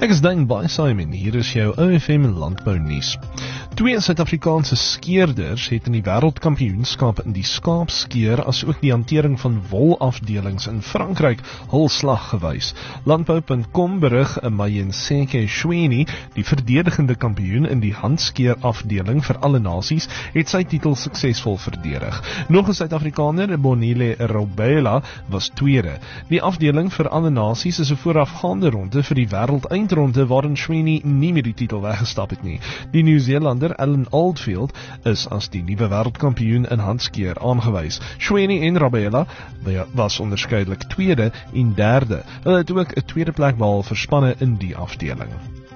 Ek is Dane Bysheim en hier is jou OFM Landbou nuus. 2 Suid-Afrikaanse skeerders het in die wêreldkampioenskap in die skaapskeer as ook die hantering van wolafdelings in Frankryk hul slag gewys. Landbou.com berig Mayenseke Shweni, die verdedigende kampioen in die handskeerafdeling vir alle nasies, het sy titel suksesvol verdedig. Nog 'n Suid-Afrikaner, Bonile Robela, was tweede. Die afdeling vir alle nasies is 'n voorafgaande ronde vir die wêreldeindronde waarin Shweni nie met die titel weggestap het nie. Die Nieu-Zeelander Alan Oldfield is as die nuwe wêreldkampioen in handskeer aangewys. Shweni en Rabela was onderskeidelik tweede en derde. Hulle het ook 'n tweede plek behaal vir spanne in die afdeling.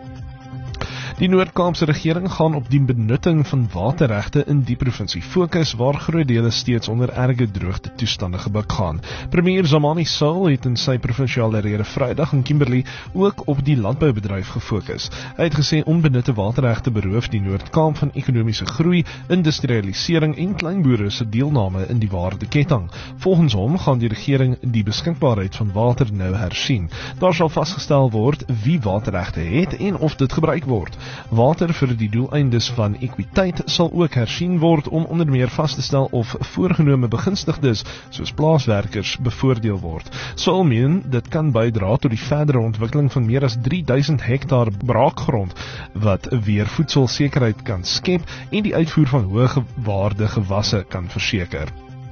Die Noord-Kaapse regering gaan op die benutting van waterregte in die provinsie fokus waar groot dele steeds onder erge droogte toestande gebuk gaan. Premier Zamani Saul het in sy provinsiale rede Vrydag in Kimberley ook op die landboubedryf gefokus. Hy het gesê onbenutte waterregte beroof die Noord-Kaap van ekonomiese groei, industrialisering en kleinboere se deelname in die waardeketting. Volgens hom gaan die regering die beskikbaarheid van water nou hersien. Daar sal vasgestel word wie waterregte het en of dit gebruik word. Water vir die doeleindes van ekwiteit sal ook hersien word om onder meer vas te stel of voorgenome begunstigdes soos plaaswerkers bevoordeel word. Sou meen dit kan bydra tot die verdere ontwikkeling van meer as 3000 hektaar braakgrond wat weer voedselsekerheid kan skep en die uitvoer van hoë waarde gewasse kan verseker.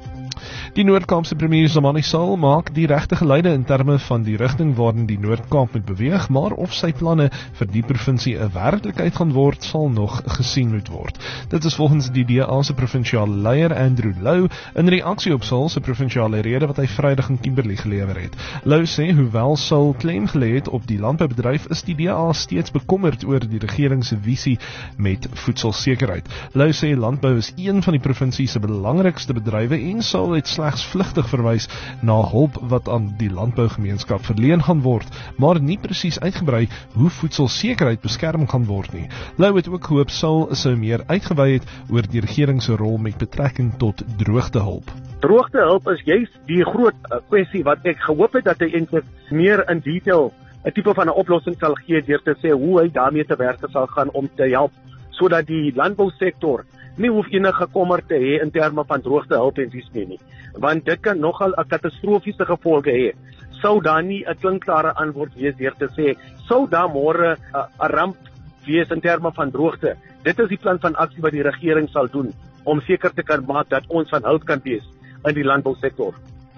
Die Noord-Kaapse premier Zamani Saul maak die regte geleide in terme van die rigting waarin die Noord-Kaap moet beweeg, maar of sy planne vir die provinsie 'n werklikheid gaan word, sal nog gesien moet word. Dit is volgens die DA se provinsiale leier Andrew Lou in reaksie op Saul se provinsiale rede wat hy Vrydag in Kimberley gelewer het. Lou sê hoewel Saul klem gelê het op die landboubedryf, is die DA steeds bekommerd oor die regering se visie met voedselsekerheid. Lou sê landbou is een van die provinsie se belangrikste bedrywe en Saul het slegs vlugtig verwys na hulp wat aan die landbougemeenskap verleen gaan word, maar nie presies uitgebrei hoe voedselsekerheid beskerm gaan word nie. Lou het ook gehoop Saul sou meer uitgewy het oor die regering se rol met betrekking tot droogtehulp. Droogtehulp is juist die groot kwessie wat ek gehoop het dat hy eintlik meer in detail 'n tipe van 'n oplossing sal gee deur te sê hoe hy daarmee te werk sal gaan om te help sodat die landbousektor nie hoef enige kommer te hê in terme van droogtehulp en dis nie, want dit kan nogal 'n katastrofiese gevolge hê. Sou daar nie 'n klinkklare antwoord wees deur te sê, sou daar môre 'n ramp wees in terme van droogte. Dit is die plan van aksie wat die regering sal doen om seker te kan maak dat ons van hulp kan wees in die landbousektor.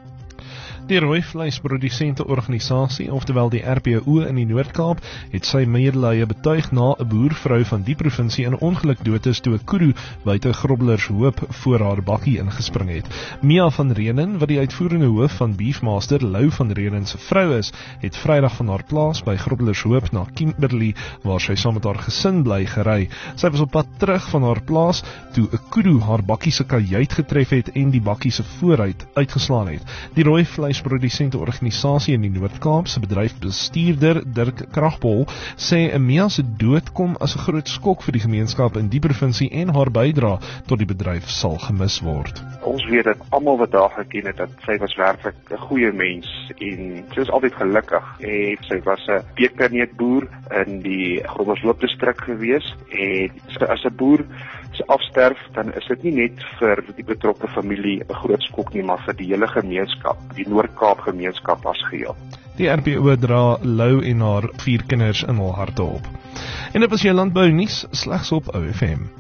Die rooi vleisprodusente organisasie, oftewel die RPO in die Noord-Kaap, het sy medelee betuig na 'n boervrou van die provinsie in 'n ongeluk dood is toe 'n kudu buite Groblershoop voor haar bakkie ingespring het. Mia van Renen, wat die uitvoerende hoof van Beefmaster, Lou van Renen se vrou is, het Vrydag van haar plaas by Groblershoop na Kimberley, waar sy saam met haar gesin bly, gery. Sy was op pad terug van haar plaas toe 'n kudu haar bakkie se kajuit getref het en die bakkie se vooruit uitgeslaan het. Die rooi vleisprodusente organisasie in die Noord-Kaap se bedryfsbestuurder Dirk Kragbol sê Mia se dood kom as 'n groot skok vir die gemeenskap in die provinsie en haar bydrae tot die bedryf sal gemis word. Ons weet dat almal wat daar geken het, dat sy was werklik 'n goeie mens en sy is altyd gelukkig. En sy was 'n peperneutboer in die Groblershoop distrik gewees en as 'n boer se afsterf, dan is dit nie net vir die betrokke familie 'n groot skok nie, maar vir die hele gemeenskap, die Noord-Kaap gemeenskap as geheel. Die RPO dra Lou en haar 4 kinders in hul harte op. En dit was jou landbou nuus slegs op OFM.